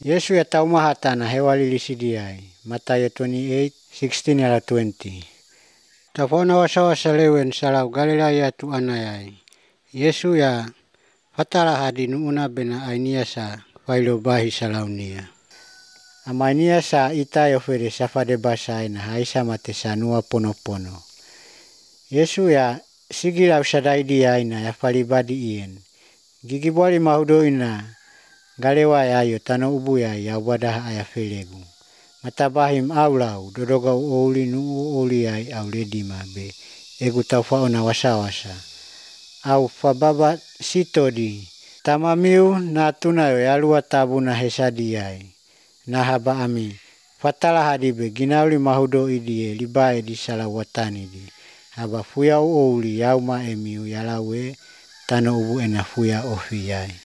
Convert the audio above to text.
Yesu ya taumahatana hewalilisidiai. Matthew 28:16-20. Tafona wasa lewen salau Galilea tu anayai. Yesu ya fatala hadi nuuna bena ainiasa failo bahi salaunia. Amainiasa ita yofere safade basai na haisa mate sanua pono-pono. Yesu ya sigilau sadaidi aina ya falibadi ien. Gigibwali mahudoina galewa ayo tano ubuya ya wadah aya felegu. Matabahim aulau dodoga uoli nuu oli ai au ledima be egu taufaona wasa-wasa. Au fababa sitodi tamamiu na tunayo yalua tabuna hesadiai. Na haba ami fatala hadibe ginauli mahudo idie libae di salawatani di. Haba fuya uoli yauma emiu yalawe tano ubu ena fuya ofiyai.